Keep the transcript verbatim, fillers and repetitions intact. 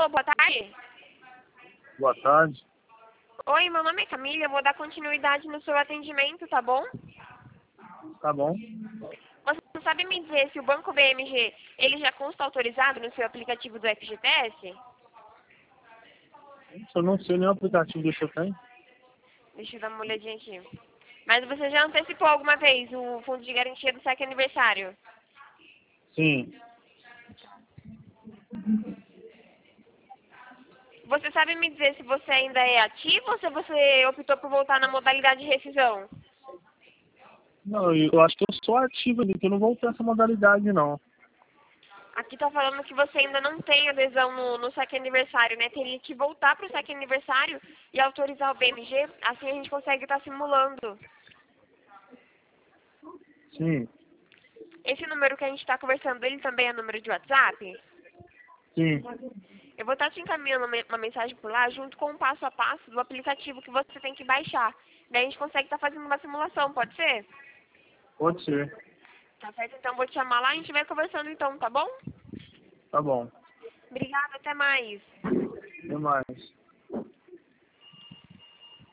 Alô, boa tarde. Boa tarde. Oi, meu nome é Camila, eu vou dar continuidade no seu atendimento, tá bom? Tá bom. Você sabe me dizer se o Banco B M G, ele já consta autorizado no seu aplicativo do F G T S? Eu não sei nem o aplicativo que eu tenho. Deixa eu dar uma olhadinha aqui. Mas você já antecipou alguma vez o fundo de garantia do saque aniversário? Sim. Você sabe me dizer se você ainda é ativo ou se você optou por voltar na modalidade de rescisão? Não, eu acho que eu sou ativo ali, que eu não vou ter essa modalidade, não. Aqui tá falando que você ainda não tem adesão no, no saque aniversário, né? Teria que voltar pro saque aniversário e autorizar o B M G, assim a gente consegue estar simulando. Sim. Esse número que a gente está conversando, ele também é número de WhatsApp? Sim. Eu vou estar te encaminhando uma uma mensagem por lá, junto com o passo a passo do aplicativo que você tem que baixar. Daí a gente consegue estar fazendo uma simulação, pode ser? Pode ser. Tá certo? Então vou te chamar lá e a gente vai conversando então, tá bom? Tá bom. Obrigada, até mais. Até mais.